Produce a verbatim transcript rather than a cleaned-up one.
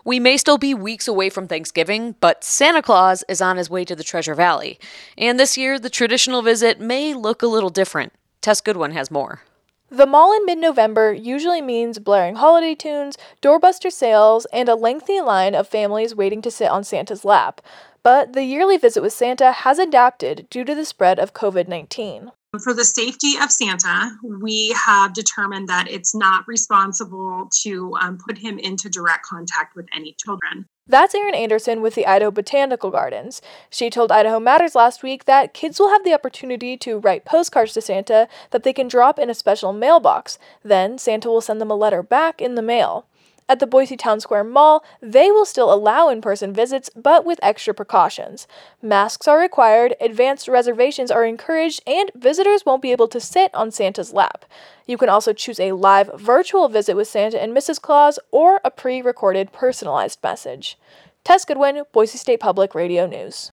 We may still be weeks away from Thanksgiving, but Santa Claus is on his way to the Treasure Valley. And this year, the traditional visit may look a little different. Tess Goodwin has more. The mall in mid-November usually means blaring holiday tunes, doorbuster sales, and a lengthy line of families waiting to sit on Santa's lap. But the yearly visit with Santa has adapted due to the spread of covid nineteen. For the safety of Santa, we have determined that it's not responsible to um, put him into direct contact with any children. That's Erin Anderson with the Idaho Botanical Gardens. She told Idaho Matters last week that kids will have the opportunity to write postcards to Santa that they can drop in a special mailbox. Then Santa will send them a letter back in the mail. At the Boise Town Square Mall, they will still allow in-person visits, but with extra precautions. Masks are required, advanced reservations are encouraged, and visitors won't be able to sit on Santa's lap. You can also choose a live virtual visit with Santa and Missus Claus or a pre-recorded personalized message. Tess Goodwin, Boise State Public Radio News.